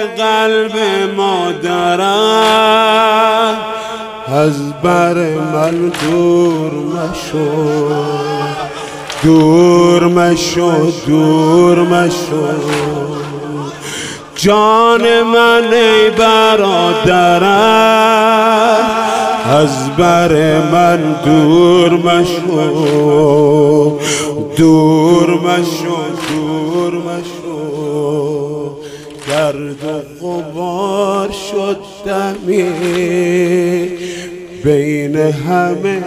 قلب مادرم از بر من دور مشو، دور مشو، دور مشو. جان من ای برادرم از بر من دور مشو، دور مشو، دور مشو. گرد و غبار شد دمی بین همه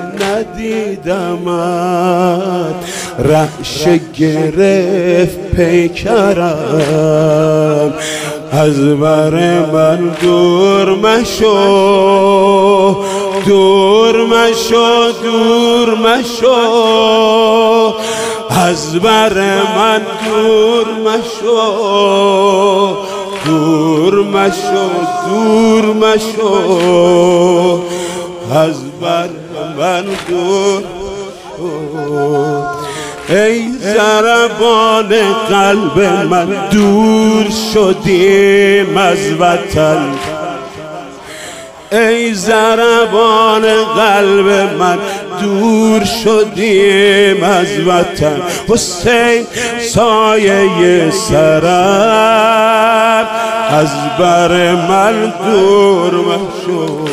ندیدمت، رعشه گرفت پیکرم از بر من دور مشو، دور مشو، دور مشو. از بر من دور مشو، دور مشو، دور مشو. از بر من دور مشو. ای ضربان قلب من دور شدیم از وطن، ای ضربان قلب من دور شدیم از وطن. حسین سایه سرم از بر من دور مشو.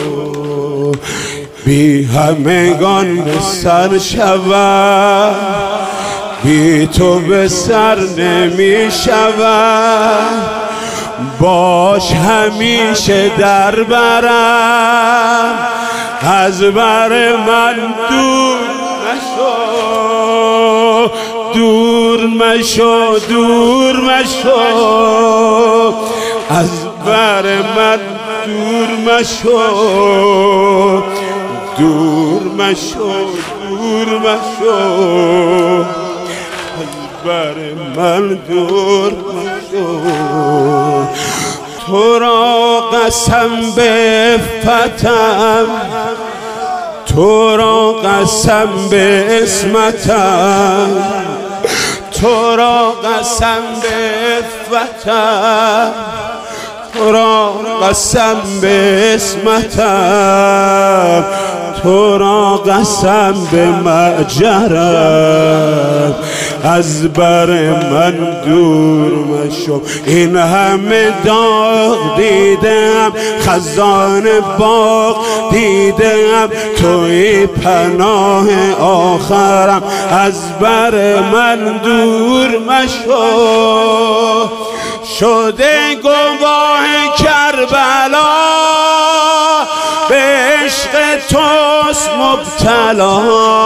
بی همگان به سر شود، بی تو به سر نمی شود. باش همیشه در برم از بر من دور مشو، دور مشو، دور مشو. از بر من دور مشو، دور مشو، دور مشو. از بر من دور مشو. تو را قسم به عفتم، تو را قسم به عصمتم، تو را قسم به عفتم، تو را قسم به عصمتم، تو را قسم به مأجرم از بر من دور مشو. این همه داغ دیدم، خزان باغ دیدم، توی پناه آخرم از بر من دور مشو. شده گواه کربلا به عشق توست مبتلا،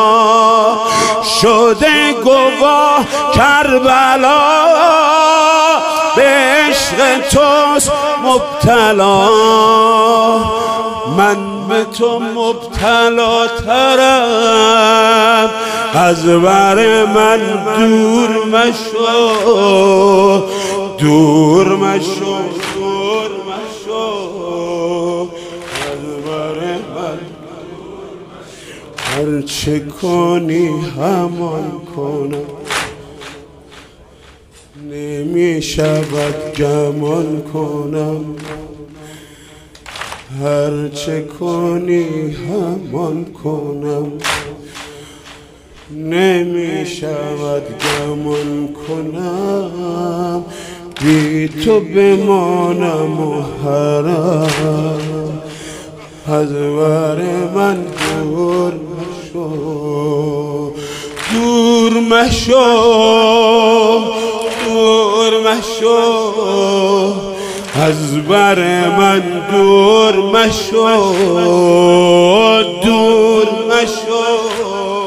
شده گواه کربلا به عشق توست مبتلا. من به تو مبتلا ترم از بر من دور مشو، دور مشو، دور مشو. از بر من هر چه کنی همان کنم، نمی شود گمان کنم. هر چه کنی همان کنم، نمی شود گمان کنم. بی تو بمانم و حرم از بر من دور مشو، دور مشو، دور مشو. از بر من دور مشو، دور مشو.